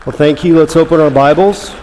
Well, thank you. Let's open our Bibles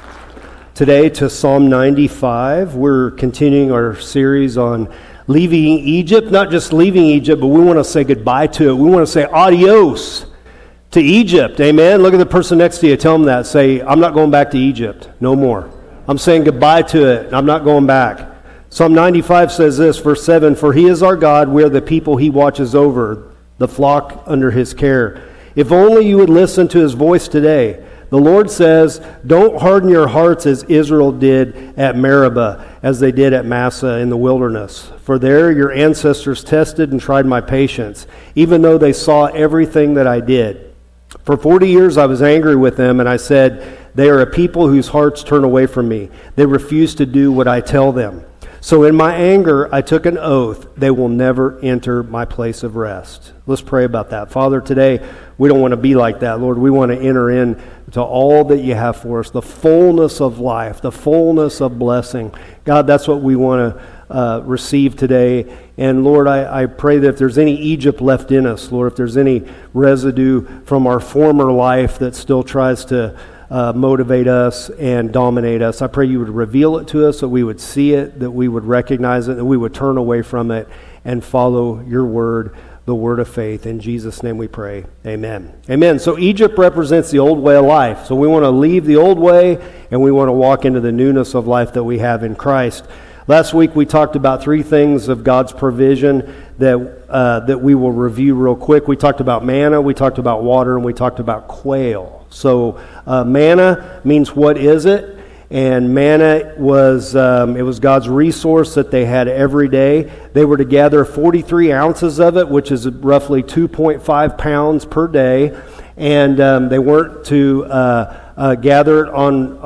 today to Psalm 95. We're continuing our series on leaving Egypt. Not just leaving Egypt, but we want to say goodbye to it. We want to say adios to Egypt. Amen. Look at the person next to you. Tell them that. Say, I'm not going back to Egypt. No more. I'm saying goodbye to it. I'm not going back. Psalm 95 says this, verse 7, "For he is our God, we are the people he watches over, the flock under his care. If only you would listen to his voice today. The Lord says, don't harden your hearts as Israel did at Meribah, as they did at Massah in the wilderness. For there your ancestors tested and tried my patience, even though they saw everything that I did. For 40 years I was angry with them, and I said, they are a people whose hearts turn away from me. They refuse to do what I tell them. So in my anger, I took an oath, they will never enter my place of rest." Let's pray about that. Father, today, we don't want to be like that. Lord, we want to enter in to all that you have for us, the fullness of life, the fullness of blessing. God, that's what we want to receive today. And Lord, I pray that if there's any Egypt left in us, Lord, if there's any residue from our former life that still tries to motivate us and dominate us, I pray you would reveal it to us, that we would see it, that we would recognize it, that we would turn away from it and follow your word, the word of faith. In Jesus' name we pray. Amen. Amen. So Egypt represents the old way of life. So we want to leave the old way and we want to walk into the newness of life that we have in Christ. Last week we talked about three things of God's provision that we will review real quick. We talked about manna, we talked about water, and we talked about quail. So manna means what is it? And manna was it was God's resource that they had every day. They were to gather 43 ounces of it, which is roughly 2.5 pounds per day. And they weren't to gather it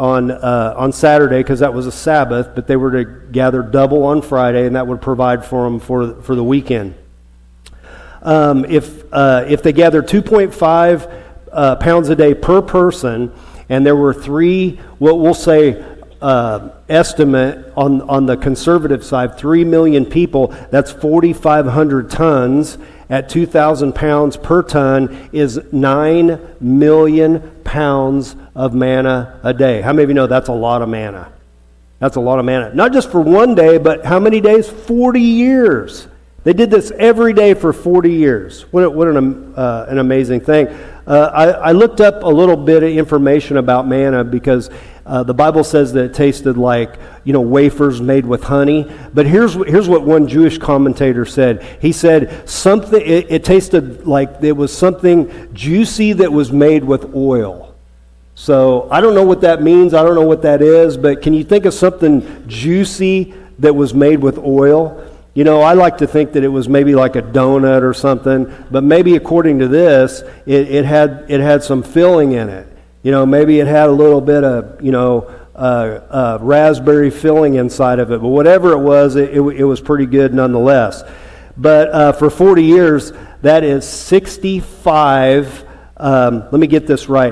on Saturday because that was a Sabbath, but they were to gather double on Friday, and that would provide for them for the weekend. If they gathered 2.5 pounds a day per person, and there were three, what we'll say, estimate on the conservative side, 3 million people, that's 4,500 tons at 2,000 pounds per ton is 9 million pounds of manna a day. How many of you know that's a lot of manna? That's a lot of manna. Not just for one day, but how many days? 40 years. They did this every day for 40 years. What an amazing thing. I looked up a little bit of information about manna because the Bible says that it tasted like, wafers made with honey. But here's what one Jewish commentator said. He said it tasted like it was something juicy that was made with oil. So I don't know what that means. I don't know what that is. But can you think of something juicy that was made with oil? I like to think that it was maybe like a donut or something, but maybe according to this, it had some filling in it. Maybe it had a little bit of raspberry filling inside of it, but whatever it was pretty good nonetheless. But for 40 years, that is 65. Let me get this right: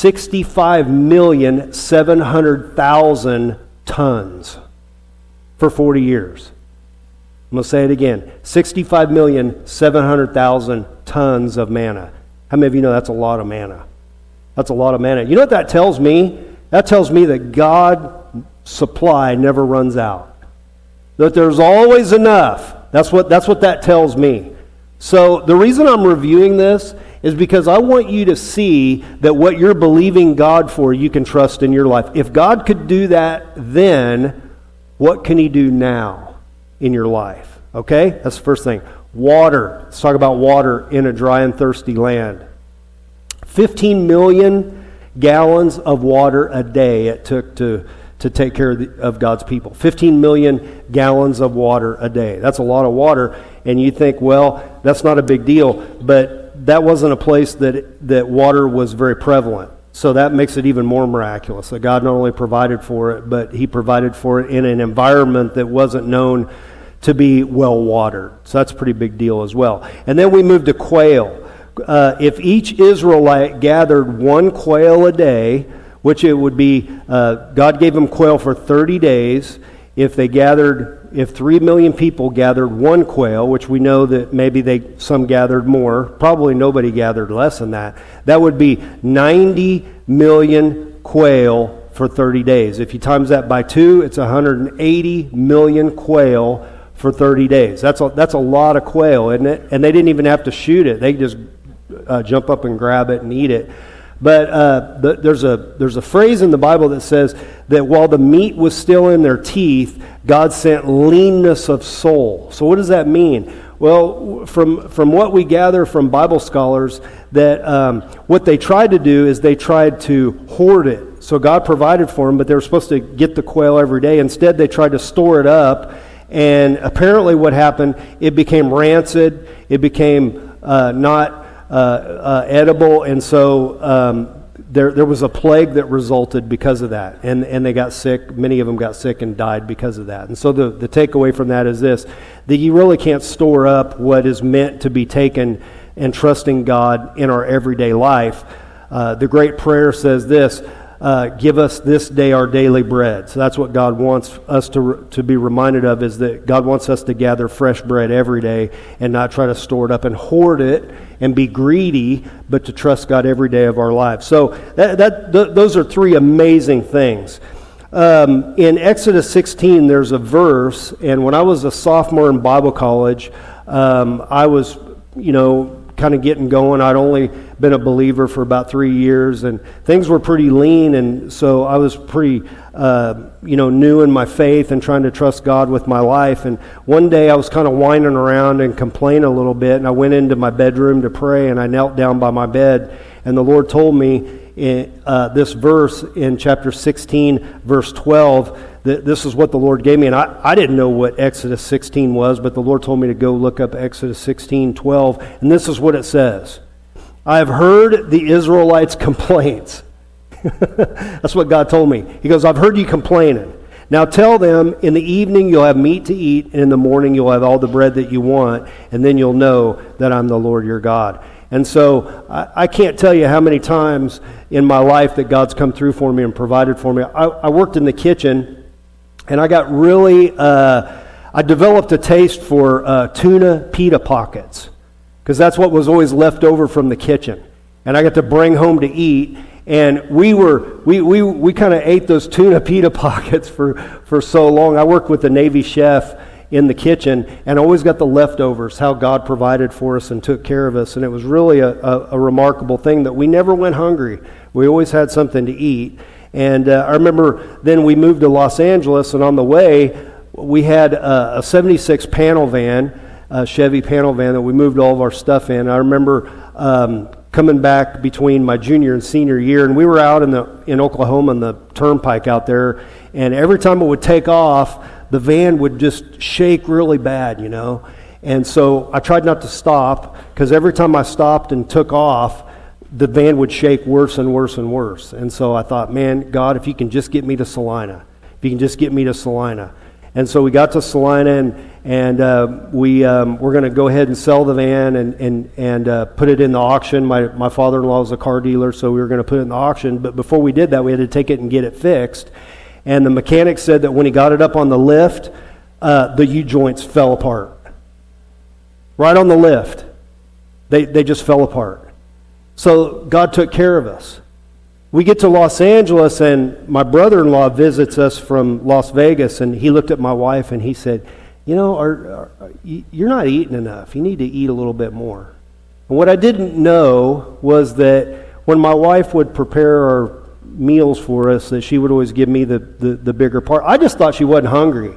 65,700,000 tons for 40 years. I'm going to say it again. 65,700,000 tons of manna. How many of you know that's a lot of manna? That's a lot of manna. You know what that tells me? That tells me that God's supply never runs out. That there's always enough. That's what that tells me. So the reason I'm reviewing this is because I want you to see that what you're believing God for, you can trust in your life. If God could do that then, what can he do now in your life? Okay? That's the first thing. Water. Let's talk about water in a dry and thirsty land. 15 million gallons of water a day it took to take care of God's people. 15 million gallons of water a day. That's a lot of water. And you think, well, that's not a big deal. But that wasn't a place that water was very prevalent. So that makes it even more miraculous that God not only provided for it, but he provided for it in an environment that wasn't known to be well watered. So that's a pretty big deal as well. And then we move to quail. If each Israelite gathered one quail a day, which it would be, God gave them quail for 30 days. If they gathered if 3 million people gathered one quail, which we know that maybe some gathered more, probably nobody gathered less than that, that would be 90 million quail for 30 days. If you times that by 2, it's 180 million quail for 30 days. That's a lot of quail, isn't it? And they didn't even have to shoot it. They just jump up and grab it and eat it. But there's a phrase in the Bible that says that while the meat was still in their teeth, God sent leanness of soul. So what does that mean? Well, from what we gather from Bible scholars, that what they tried to do is they tried to hoard it. So God provided for them, but they were supposed to get the quail every day. Instead, they tried to store it up, and apparently what happened, it became rancid, it became not edible, and so there was a plague that resulted because of that, and they got sick. Many of them got sick and died because of that. And so the takeaway from that is this, that you really can't store up what is meant to be taken and trusting God in our everyday life. The great prayer says this, give us this day our daily bread. So that's what God wants us to be reminded of, is that God wants us to gather fresh bread every day and not try to store it up and hoard it and be greedy, but to trust God every day of our lives. So those are three amazing things. In Exodus 16, there's a verse, and when I was a sophomore in Bible college, I was, kind of getting going. I'd only been a believer for about 3 years, and things were pretty lean, and so I was pretty, new in my faith and trying to trust God with my life. And one day I was kind of whining around and complaining a little bit, and I went into my bedroom to pray, and I knelt down by my bed, and the Lord told me this verse in chapter 16, verse 12, that this is what the Lord gave me. And I didn't know what Exodus 16 was, but the Lord told me to go look up Exodus 16, 12, and this is what it says. I have heard the Israelites' complaints. That's what God told me. He goes, I've heard you complaining. Now tell them, in the evening you'll have meat to eat, and in the morning you'll have all the bread that you want, and then you'll know that I'm the Lord your God. And so I can't tell you how many times in my life that God's come through for me and provided for me. I worked in the kitchen, and I got really, I developed a taste for tuna pita pockets, because that's what was always left over from the kitchen. And I got to bring home to eat, and we kind of ate those tuna pita pockets for so long. I worked with a Navy chef in the kitchen, and always got the leftovers, how God provided for us and took care of us. And it was really a remarkable thing that we never went hungry. We always had something to eat. And I remember then we moved to Los Angeles, and on the way, we had a 76 panel van, a Chevy panel van that we moved all of our stuff in. I remember coming back between my junior and senior year, and we were out in Oklahoma on the turnpike out there, and every time it would take off, the van would just shake really bad, And so I tried not to stop, because every time I stopped and took off, the van would shake worse and worse and worse. And so I thought, man, God, if you can just get me to Salina. If you can just get me to Salina. And so we got to Salina, and we were going to go ahead and sell the van and put it in the auction. My father-in-law was a car dealer, so we were going to put it in the auction. But before we did that, we had to take it and get it fixed. And the mechanic said that when he got it up on the lift, the U-joints fell apart. Right on the lift. They just fell apart. So God took care of us. We get to Los Angeles, and my brother-in-law visits us from Las Vegas, and he looked at my wife and he said, you're not eating enough. You need to eat a little bit more. And what I didn't know was that when my wife would prepare our meals for us, that she would always give me the bigger part. I just thought she wasn't hungry.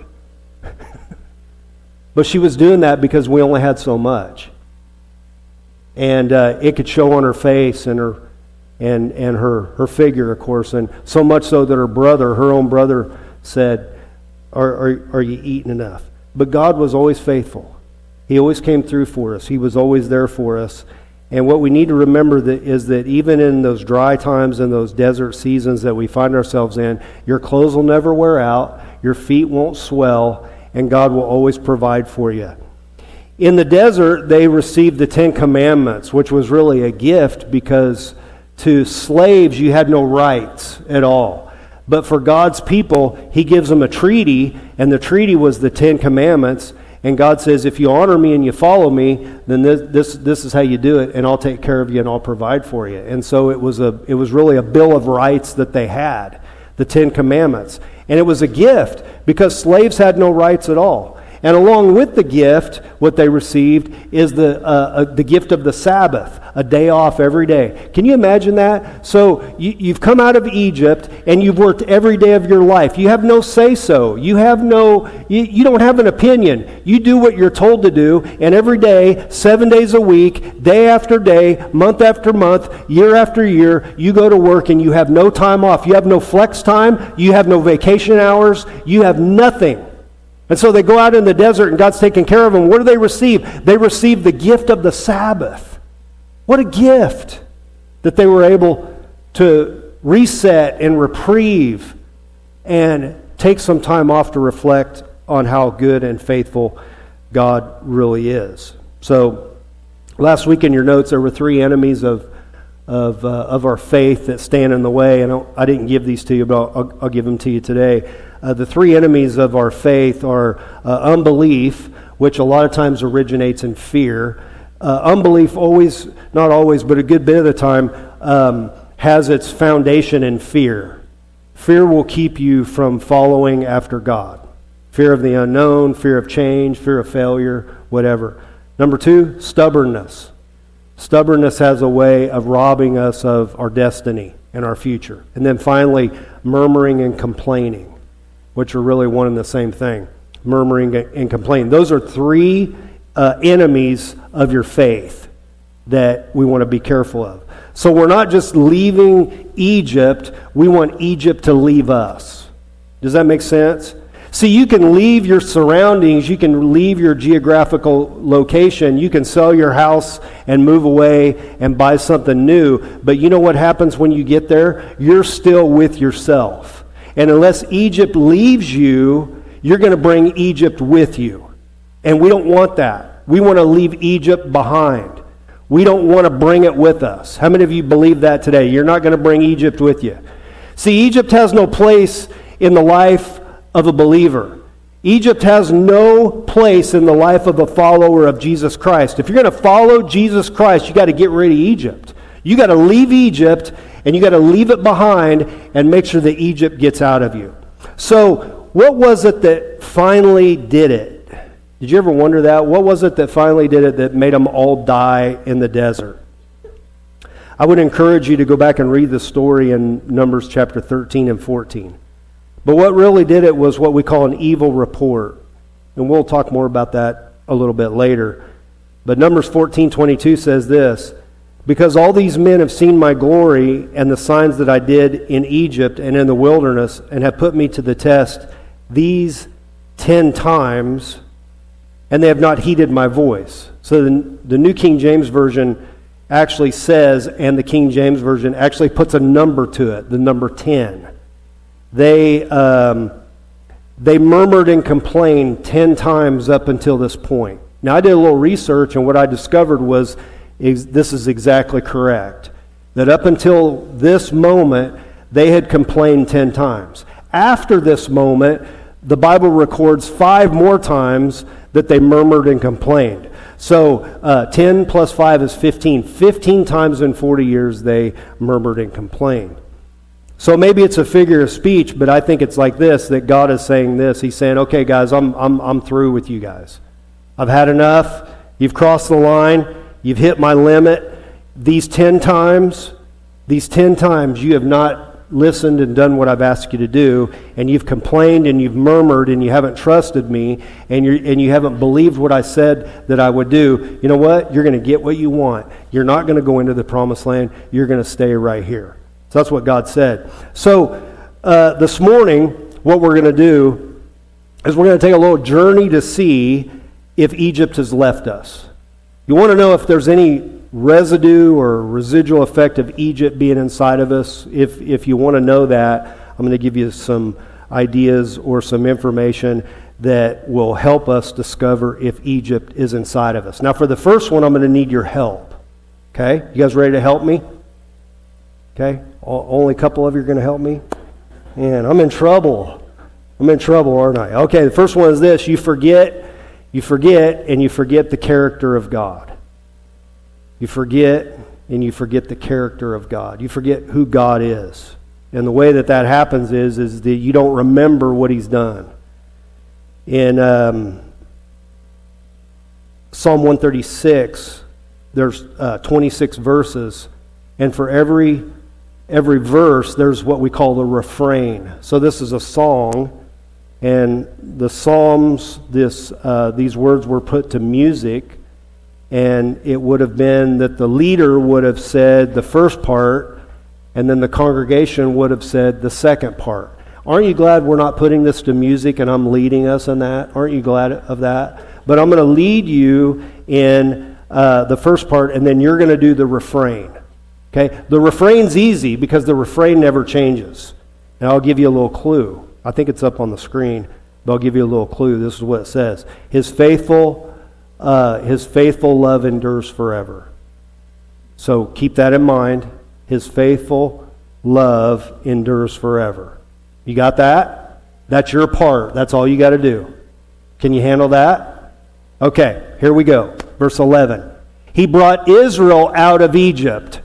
But she was doing that because we only had so much. And it could show on her face and her figure, of course, and so much so that her own brother said, are you eating enough? But God was always faithful. He always came through for us. He was always there for us. And what we need to remember is that even in those dry times and those desert seasons that we find ourselves in, your clothes will never wear out, your feet won't swell, and God will always provide for you. In the desert, they received the 10 Commandments, which was really a gift, because to slaves you had no rights at all. But for God's people, He gives them a treaty, and the treaty was the Ten Commandments. And God says, if you honor me and you follow me, then this is how you do it, and I'll take care of you and I'll provide for you. And so it was really a bill of rights that they had, the Ten Commandments. And it was a gift because slaves had no rights at all. And along with the gift, what they received is the gift of the Sabbath, a day off every day. Can you imagine that? So you've come out of Egypt and you've worked every day of your life. You have no say-so. You don't have an opinion. You do what you're told to do, and every day, 7 days a week, day after day, month after month, year after year, you go to work and you have no time off. You have no flex time. You have no vacation hours. You have nothing. And so they go out in the desert and God's taking care of them. What do they receive? They receive the gift of the Sabbath. What a gift that they were able to reset and reprieve and take some time off to reflect on how good and faithful God really is. So last week in your notes there were 3 enemies of our faith that stand in the way. And I didn't give these to you, but I'll give them to you today. The 3 enemies of our faith are unbelief, which a lot of times originates in fear. Unbelief not always, but a good bit of the time, has its foundation in fear. Fear will keep you from following after God. Fear of the unknown, fear of change, fear of failure, whatever. Number 2, stubbornness. Stubbornness has a way of robbing us of our destiny and our future. And then finally, murmuring and complaining, which are really one and the same thing. Murmuring and complaining. Those are 3 enemies of your faith that we want to be careful of. So we're not just leaving Egypt, we want Egypt to leave us. Does that make sense? See, you can leave your surroundings, you can leave your geographical location, you can sell your house and move away and buy something new, but you know what happens when you get there? You're still with yourself. And unless Egypt leaves you, you're going to bring Egypt with you. And we don't want that. We want to leave Egypt behind. We don't want to bring it with us. How many of you believe that today? You're not going to bring Egypt with you. See, Egypt has no place in the life of a believer. Egypt has no place in the life of a follower of Jesus Christ. If you're going to follow Jesus Christ, you got to get rid of Egypt. You got to leave Egypt, and you got to leave it behind and make sure that Egypt gets out of you. So, what was it that finally did it? Did you ever wonder that? What was it that finally did it that made them all die in the desert? I would encourage you to go back and read the story in Numbers chapter 13 and 14. But what really did it was what we call an evil report. And we'll talk more about that a little bit later. But Numbers 14:22 says this, "Because all these men have seen my glory and the signs that I did in Egypt and in the wilderness, and have put me to the test these 10 times, and they have not heeded my voice." So the New King James Version actually says, and the King James Version actually puts a number to it, the number 10. They murmured and complained 10 times up until this point. Now, I did a little research, and what I discovered was this is exactly correct. That up until this moment, they had complained 10 times. After this moment, the Bible records 5 more times that they murmured and complained. So 10 plus 5 is 15. 15 times in 40 years they murmured and complained. So maybe it's a figure of speech, but I think it's like this, that God is saying this. He's saying, okay, guys, I'm through with you guys. I've had enough. You've crossed the line. You've hit my limit. These 10 times you have not listened and done what I've asked you to do, and you've complained and you've murmured and you haven't trusted me, and you haven't believed what I said that I would do. You know what? You're going to get what you want. You're not going to go into the promised land. You're going to stay right here. So that's what God said. So this morning, what we're going to do is we're going to take a little journey to see if Egypt has left us. You want to know if there's any residue or residual effect of Egypt being inside of us. If you want to know that, I'm going to give you some ideas or some information that will help us discover if Egypt is inside of us. Now, for the first one, I'm going to need your help. Okay? You guys ready to help me? Okay? Only a couple of you are going to help me? Man, I'm in trouble. I'm in trouble, aren't I? Okay, the first one is this. You forget, and you forget the character of God. You forget, and you forget the character of God. You forget who God is. And the way that happens is that you don't remember what He's done. In Psalm 136, there's 26 verses, and for every verse, there's what we call the refrain. So this is a song, and the Psalms, these words were put to music, and it would have been that the leader would have said the first part, and then the congregation would have said the second part. Aren't you glad we're not putting this to music and I'm leading us in that? Aren't you glad of that? But I'm going to lead you in the first part, and then you're going to do the refrain. Okay? The refrain's easy because the refrain never changes. And I'll give you a little clue. I think it's up on the screen, but I'll give you a little clue. This is what it says. His faithful love endures forever. So keep that in mind. His faithful love endures forever. You got that? That's your part. That's all you got to do. Can you handle that? Okay, here we go. Verse 11. He brought Israel out of Egypt.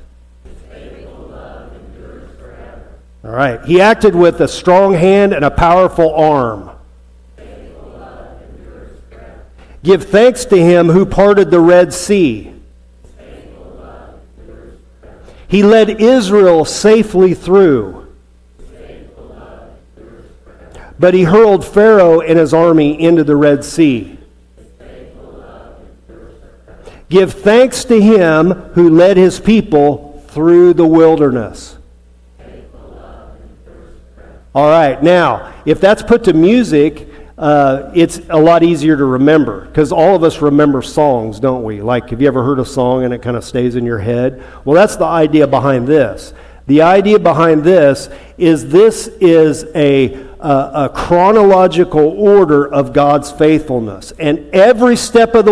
All right. He acted with a strong hand and a powerful arm. Give thanks to Him who parted the Red Sea. He led Israel safely through. But He hurled Pharaoh and his army into the Red Sea. Give thanks to Him who led His people through the wilderness. All right, now, if that's put to music, it's a lot easier to remember, because all of us remember songs, don't we? Like, have you ever heard a song and it kind of stays in your head? Well, that's the idea behind this. The idea behind this is a chronological order of God's faithfulness. And every step of the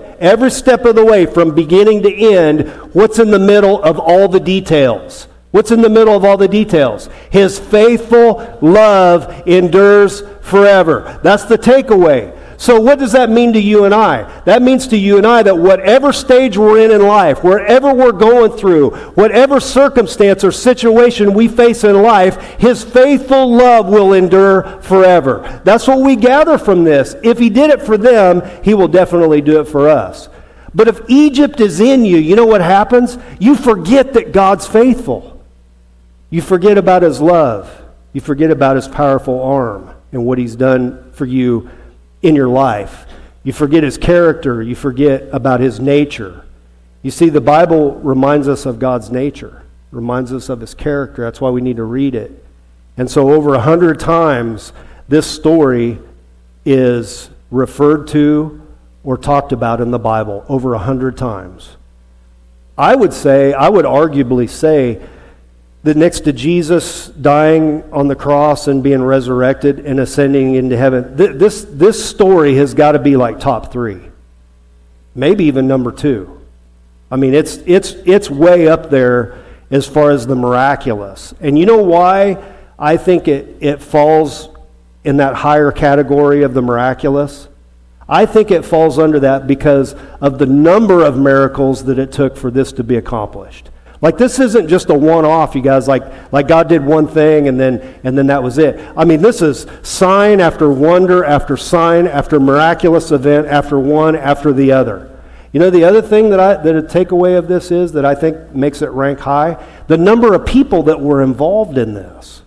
way, from beginning to end, what's in the middle of all the details? What's in the middle of all the details? His faithful love endures forever. That's the takeaway. So what does that mean to you and I? That means to you and I that whatever stage we're in life, wherever we're going through, whatever circumstance or situation we face in life, His faithful love will endure forever. That's what we gather from this. If He did it for them, He will definitely do it for us. But if Egypt is in you, you know what happens? You forget that God's faithful. You forget about His love. You forget about His powerful arm and what He's done for you in your life. You forget His character. You forget about His nature. You see, the Bible reminds us of God's nature, reminds us of His character. That's why we need to read it. And so over 100 times, this story is referred to or talked about in the Bible, over 100 times. I would arguably say, that next to Jesus dying on the cross and being resurrected and ascending into heaven, this story has got to be like top 3, maybe even number 2. I mean, it's way up there as far as the miraculous. And you know why I think it falls in that higher category of the miraculous? I think it falls under that because of the number of miracles that it took for this to be accomplished. Like, this isn't just a one-off, you guys, like God did one thing and then that was it. I mean, this is sign after wonder after sign after miraculous event after one after the other. You know, the other thing that a takeaway of this is that I think makes it rank high, the number of people that were involved in this.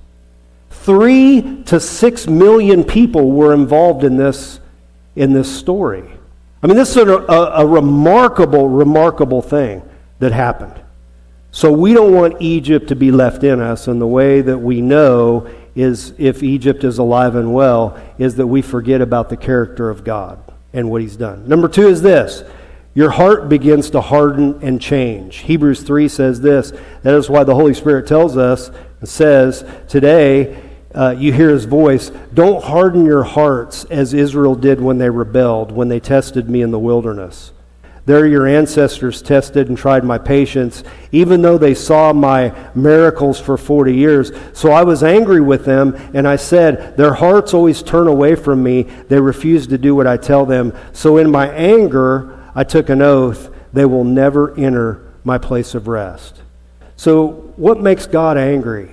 3 to 6 million people were involved in this story. I mean, this is a remarkable thing that happened. So we don't want Egypt to be left in us, and the way that we know is, if Egypt is alive and well, is that we forget about the character of God and what He's done. Number 2 is this: your heart begins to harden and change. Hebrews 3 says this. That is why the Holy Spirit tells us and says, today you hear His voice. Don't harden your hearts as Israel did when they rebelled, when they tested me in the wilderness. There your ancestors tested and tried my patience, even though they saw my miracles for 40 years. So I was angry with them, and I said, their hearts always turn away from me. They refuse to do what I tell them. So in my anger, I took an oath, they will never enter my place of rest. So what makes God angry?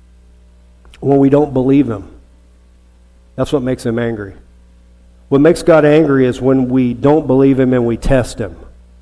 When we don't believe him. That's what makes him angry. What makes God angry is when we don't believe him and we test him.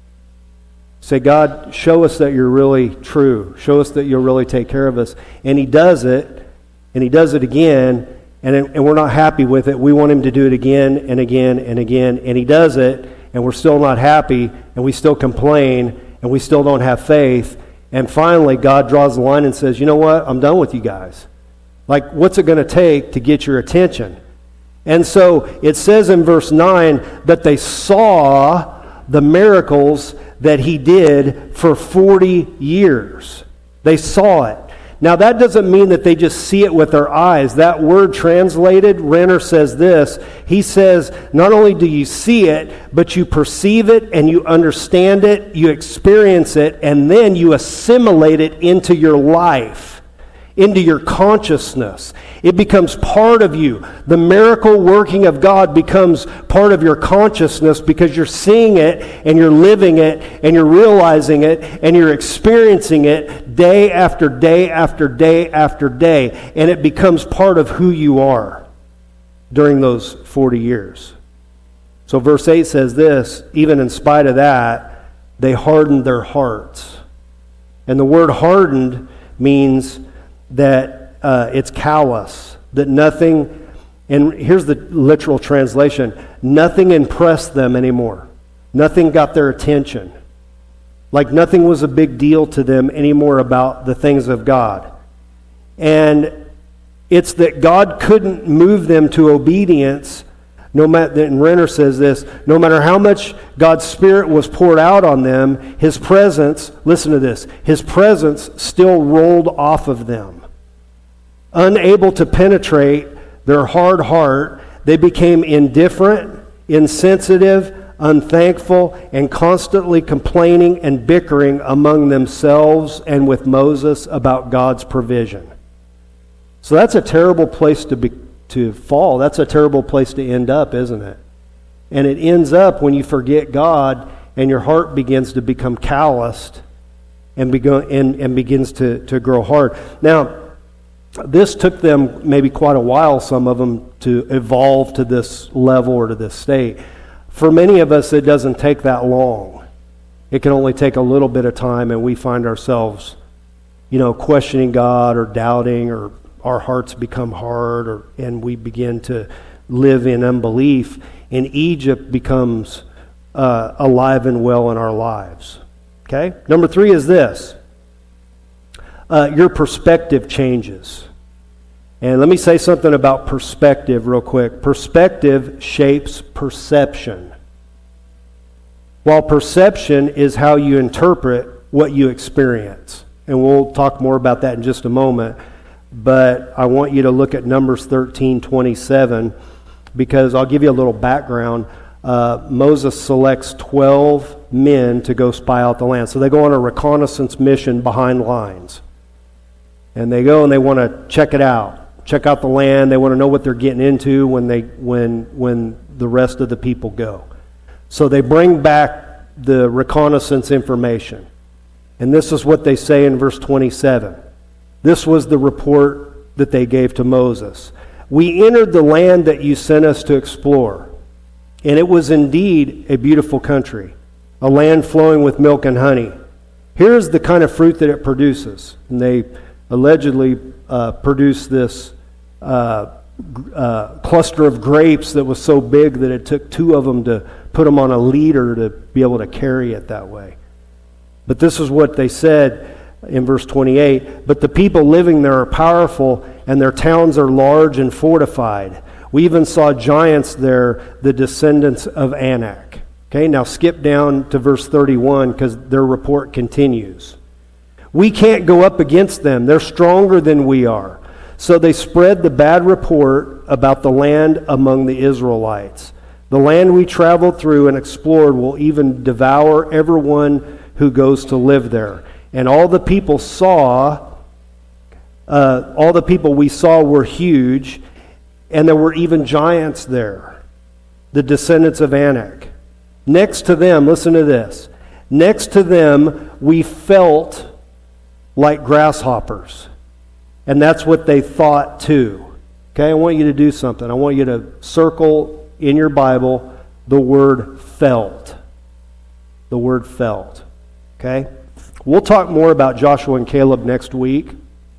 Say, God, show us that you're really true. Show us that you'll really take care of us. And he does it, and he does it again, and we're not happy with it. We want him to do it again and again and again. And he does it, and we're still not happy, and we still complain, and we still don't have faith. And finally, God draws the line and says, you know what? I'm done with you guys. Like, what's it going to take to get your attention? And so it says in verse 9 that they saw the miracles that he did for 40 years. They saw it. Now that doesn't mean that they just see it with their eyes. That word translated, Renner says this. He says, not only do you see it, but you perceive it and you understand it, you experience it, and then you assimilate it into your life, into your consciousness. It becomes part of you. The miracle working of God becomes part of your consciousness because you're seeing it and you're living it and you're realizing it and you're experiencing it day after day after day after day. And it becomes part of who you are during those 40 years. So verse 8 says this, even in spite of that, they hardened their hearts. And the word hardened means that it's callous, that nothing, and here's the literal translation, nothing impressed them anymore. Nothing got their attention. Like nothing was a big deal to them anymore about the things of God. And it's that God couldn't move them to obedience, no matter, and Renner says this, no matter how much God's Spirit was poured out on them, his presence, listen to this, his presence still rolled off of them. Unable to penetrate their hard heart, they became indifferent, insensitive, unthankful, and constantly complaining and bickering among themselves and with Moses about God's provision. So that's a terrible place to fall. That's a terrible place to end up, isn't it? And it ends up when you forget God and your heart begins to become calloused and begins to grow hard. Now, this took them maybe quite a while, some of them, to evolve to this level or to this state. For many of us, it doesn't take that long. It can only take a little bit of time, and we find ourselves, questioning God or doubting, or our hearts become hard, and we begin to live in unbelief. And Egypt becomes alive and well in our lives. Okay? Number 3 is this. Your perspective changes. And let me say something about perspective real quick. Perspective shapes perception. While perception is how you interpret what you experience. And we'll talk more about that in just a moment. But I want you to look at Numbers 13:27, because I'll give you a little background. Moses selects 12 men to go spy out the land. So they go on a reconnaissance mission behind lines. And they go and they want to check it out. Check out the land. They want to know what they're getting into when the rest of the people go. So they bring back the reconnaissance information. And this is what they say in verse 27. This was the report that they gave to Moses. We entered the land that you sent us to explore, and it was indeed a beautiful country, a land flowing with milk and honey. Here's the kind of fruit that it produces. And they allegedly produced this cluster of grapes that was so big that it took 2 of them to put them on a leader to be able to carry it that way. But this is what they said in verse 28. But the people living there are powerful, and their towns are large and fortified. We even saw giants there, the descendants of Anak. Okay, now skip down to verse 31 because their report continues. We can't go up against them. They're stronger than we are. So they spread the bad report about the land among the Israelites. The land we traveled through and explored will even devour everyone who goes to live there. And all the people we saw were huge, and there were even giants there, the descendants of Anak. Next to them, listen to this, next to them we felt like grasshoppers. And that's what they thought too. Okay, I want you to do something. I want you to circle in your Bible the word felt. The word felt. Okay? We'll talk more about Joshua and Caleb next week.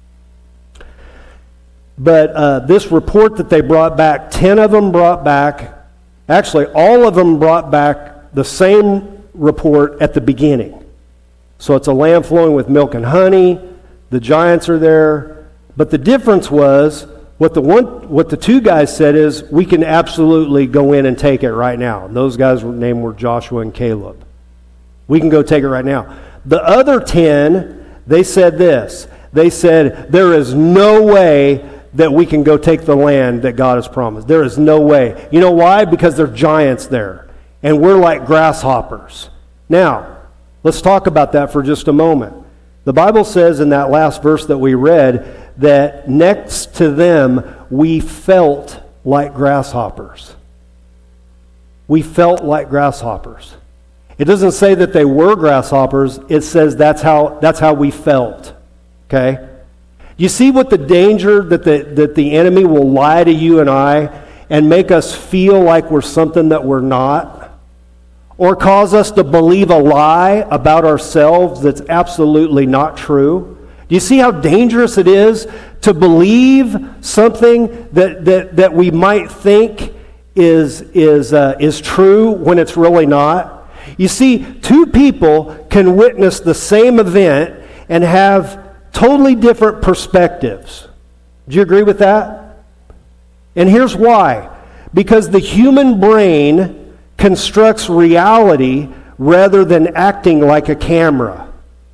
But this report that they brought back, 10 of them brought back, actually all of them brought back the same report at the beginning. So it's a land flowing with milk and honey. The giants are there. But the difference was, what the two guys said is, we can absolutely go in and take it right now. And those guys' names were Joshua and Caleb. We can go take it right now. The other 10, they said this. They said, there is no way that we can go take the land that God has promised. There is no way. You know why? Because there are giants there. And we're like grasshoppers. Now, let's talk about that for just a moment. The Bible says in that last verse that we read that next to them we felt like grasshoppers. We felt like grasshoppers. It doesn't say that they were grasshoppers. It says that's how we felt. Okay? You see what the danger that the enemy will lie to you and I and make us feel like we're something that we're not? Or cause us to believe a lie about ourselves that's absolutely not true? Do you see how dangerous it is to believe something that we might think is true when it's really not? You see, two people can witness the same event and have totally different perspectives. Do you agree with that? And here's why. Because the human brain constructs reality rather than acting like a camera.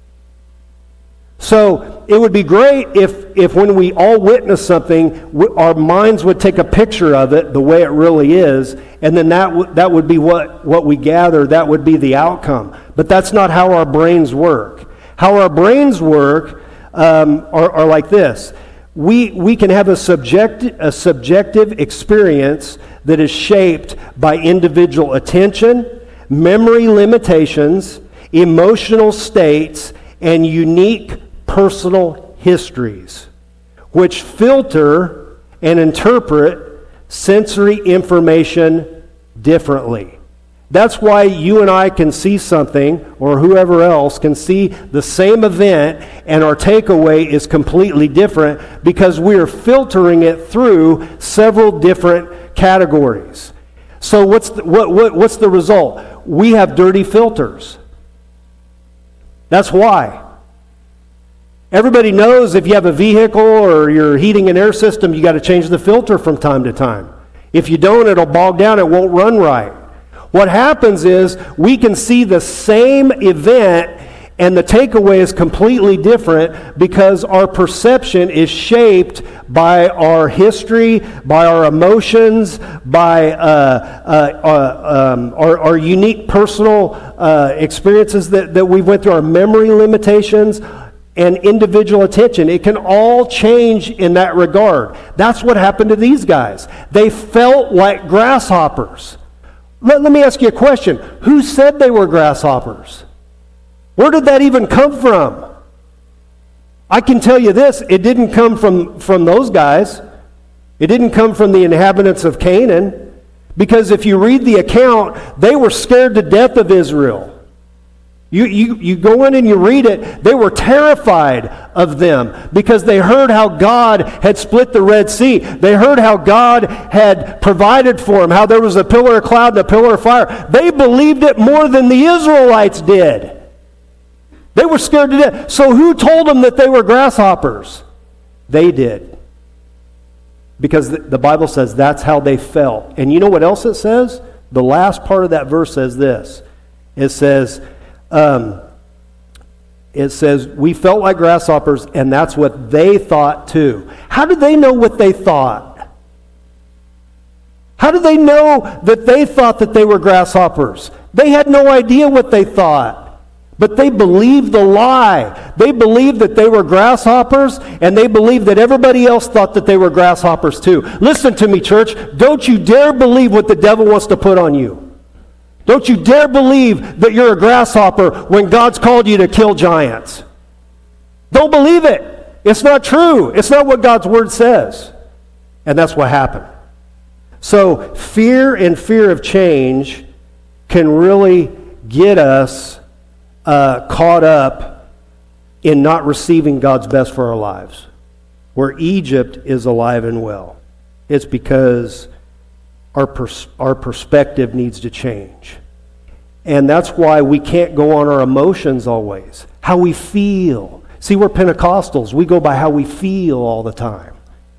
So it would be great if when we all witness something, our minds would take a picture of it the way it really is, and then that would be what we gather, that would be the outcome. But that's not how our brains work. How our brains work are like this. We can have a subjective experience that is shaped by individual attention, memory limitations, emotional states, and unique personal histories, which filter and interpret sensory information differently. That's why you and I can see something, or whoever else can see the same event, and our takeaway is completely different because we are filtering it through several different categories. So what's the result? We have dirty filters. That's why. Everybody knows if you have a vehicle or your heating and air system, you got to change the filter from time to time. If you don't, it'll bog down, it won't run right. What happens is we can see the same event and the takeaway is completely different because our perception is shaped by our history, by our emotions, by our unique personal experiences that we went through, our memory limitations, and individual attention. It can all change in that regard. That's what happened to these guys. They felt like grasshoppers. Let me ask you a question. Who said they were grasshoppers? Where did that even come from? I can tell you this, it didn't come from those guys. It didn't come from the inhabitants of Canaan. Because if you read the account, they were scared to death of Israel. You go in and you read it, they were terrified of them because they heard how God had split the Red Sea. They heard how God had provided for them, how there was a pillar of cloud and a pillar of fire. They believed it more than the Israelites did. They were scared to death. So who told them that they were grasshoppers? They did. Because the Bible says that's how they felt. And you know what else it says? The last part of that verse says this. It says, we felt like grasshoppers, and that's what they thought too. How did they know what they thought? How did they know that they thought that they were grasshoppers? They had no idea what they thought. But they believed the lie. They believed that they were grasshoppers, and they believed that everybody else thought that they were grasshoppers too. Listen to me, church. Don't you dare believe what the devil wants to put on you. Don't you dare believe that you're a grasshopper when God's called you to kill giants. Don't believe it. It's not true. It's not what God's word says. And that's what happened. So fear and fear of change can really get us caught up in not receiving God's best for our lives. Where Egypt is alive and well, it's because our perspective needs to change. And that's why we can't go on our emotions always. How we feel. See, we're Pentecostals. We go by how we feel all the time.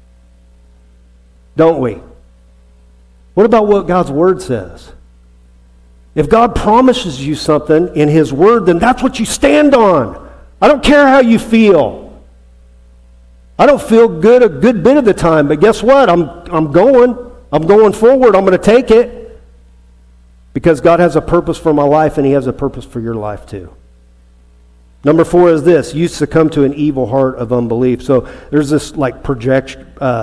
Don't we? What about what God's Word says? If God promises you something in His Word, then that's what you stand on. I don't care how you feel. I don't feel good a good bit of the time, but guess what? I'm going forward. I'm going to take it. Because God has a purpose for my life, and He has a purpose for your life too. Number 4 is this: you succumb to an evil heart of unbelief. So there's this like projection,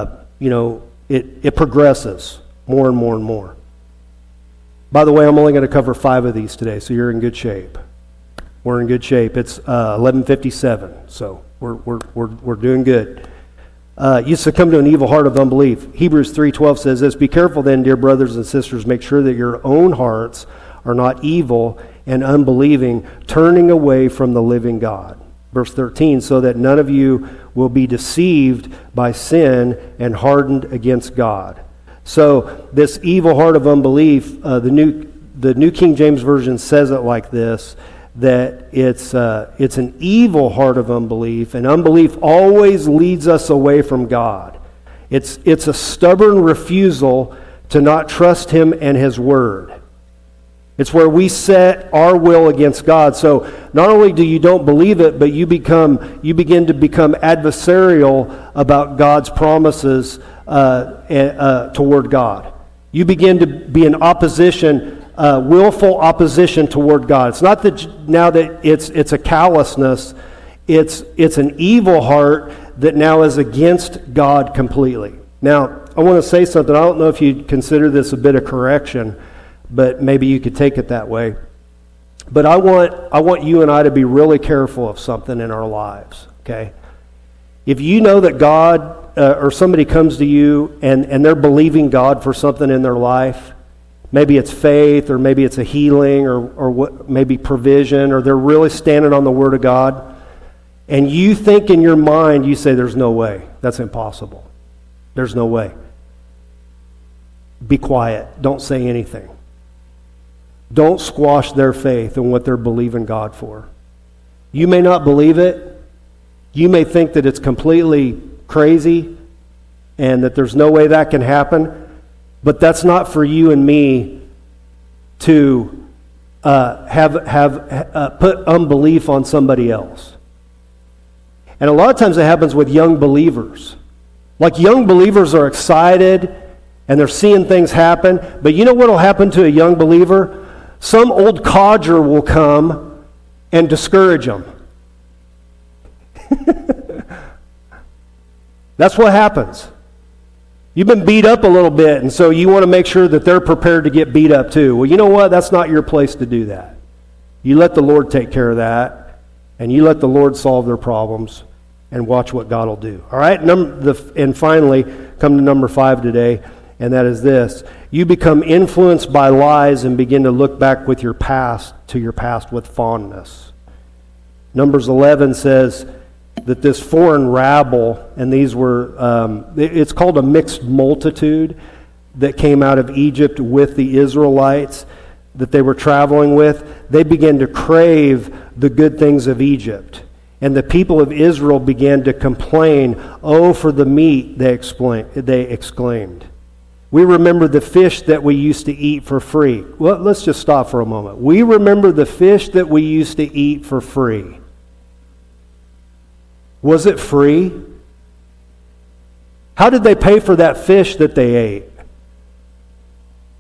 it progresses more and more and more. By the way, I'm only going to cover 5 of these today, so you're in good shape. We're in good shape. It's 11:57, so we're doing good. You succumb to an evil heart of unbelief. Hebrews 3:12 says this: be careful then, dear brothers and sisters, make sure that your own hearts are not evil and unbelieving, turning away from the living God. Verse 13, so that none of you will be deceived by sin and hardened against God. So this evil heart of unbelief, the New King James Version says it like this, that it's an evil heart of unbelief, and unbelief always leads us away from God. It's a stubborn refusal to not trust Him and His Word. It's where we set our will against God. So not only do you don't believe it, but you begin to become adversarial about God's promises toward God. You begin to be in opposition, willful opposition toward God. It's not that now that it's a callousness. It's an evil heart that now is against God completely. Now, I want to say something. I don't know if you'd consider this a bit of correction, but maybe you could take it that way. But I want you and I to be really careful of something in our lives, okay? If you know that God or somebody comes to you and they're believing God for something in their life, maybe it's faith or maybe it's a healing or what, maybe provision, or they're really standing on the Word of God, and you think in your mind, you say, there's no way. That's impossible. There's no way. Be quiet. Don't say anything. Don't squash their faith in what they're believing God for. You may not believe it. You may think that it's completely crazy and that there's no way that can happen. But that's not for you and me to put unbelief on somebody else. And a lot of times it happens with young believers. Like young believers are excited and they're seeing things happen. But you know what will happen to a young believer? Some old codger will come and discourage them. That's what happens. You've been beat up a little bit, and so you want to make sure that they're prepared to get beat up too. Well, you know what? That's not your place to do that. You let the Lord take care of that, and you let the Lord solve their problems, and watch what God will do. All right? And finally, come to number 5 today, and that is this. You become influenced by lies and begin to look back with your past with fondness. Numbers 11 says that this foreign rabble, and these were, it's called a mixed multitude that came out of Egypt with the Israelites that they were traveling with, they began to crave the good things of Egypt. And the people of Israel began to complain, "Oh, for the meat," they exclaimed. We remember the fish that we used to eat for free. Well, let's just stop for a moment. We remember the fish that we used to eat for free. Was it free? How did they pay for that fish that they ate?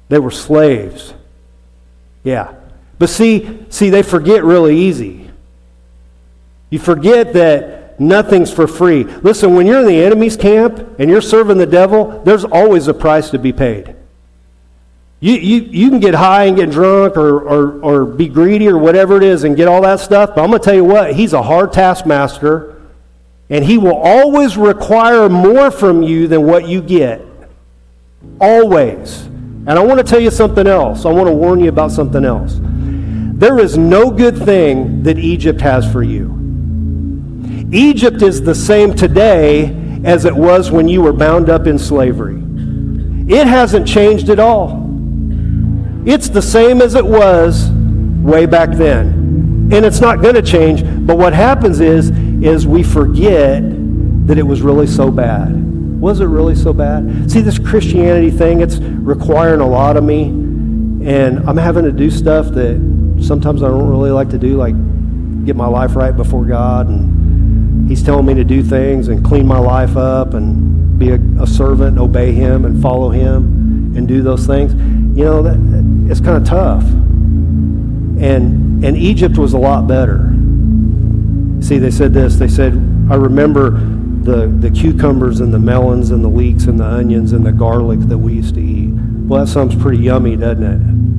They were slaves. Yeah. But see, they forget really easy. You forget that nothing's for free. Listen, when you're in the enemy's camp and you're serving the devil, there's always a price to be paid. You can get high and get drunk or be greedy or whatever it is and get all that stuff, but I'm going to tell you what, he's a hard taskmaster, and he will always require more from you than what you get. Always. And I want to tell you something else. I want to warn you about something else. There is no good thing that Egypt has for you. Egypt is the same today as it was when you were bound up in slavery. It hasn't changed at all. It's the same as it was way back then. And it's not going to change, but what happens is we forget that it was really so bad. Was it really so bad? See, this Christianity thing, it's requiring a lot of me, and I'm having to do stuff that sometimes I don't really like to do, like get my life right before God, and He's telling me to do things and clean my life up and be a servant and obey Him and follow Him and do those things. You know, it's kind of tough. And Egypt was a lot better. See, they said this. They said, I remember the cucumbers and the melons and the leeks and the onions and the garlic that we used to eat. Well, that sounds pretty yummy, doesn't it?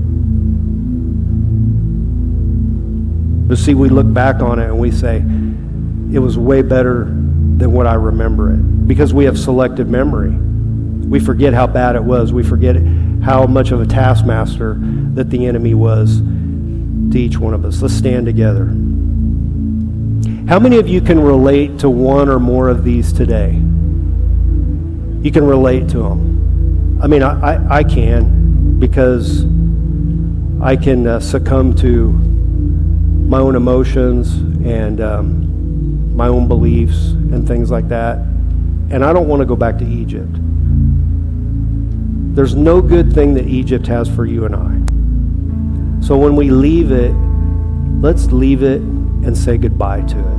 But see, we look back on it and we say, it was way better than what I remember it. Because we have selective memory. We forget how bad it was. We forget how much of a taskmaster that the enemy was to each one of us. Let's stand together. How many of you can relate to one or more of these today? You can relate to them. I mean, I can, because I can succumb to my own emotions and my own beliefs and things like that. And I don't want to go back to Egypt. There's no good thing that Egypt has for you and I. So when we leave it, let's leave it and say goodbye to it.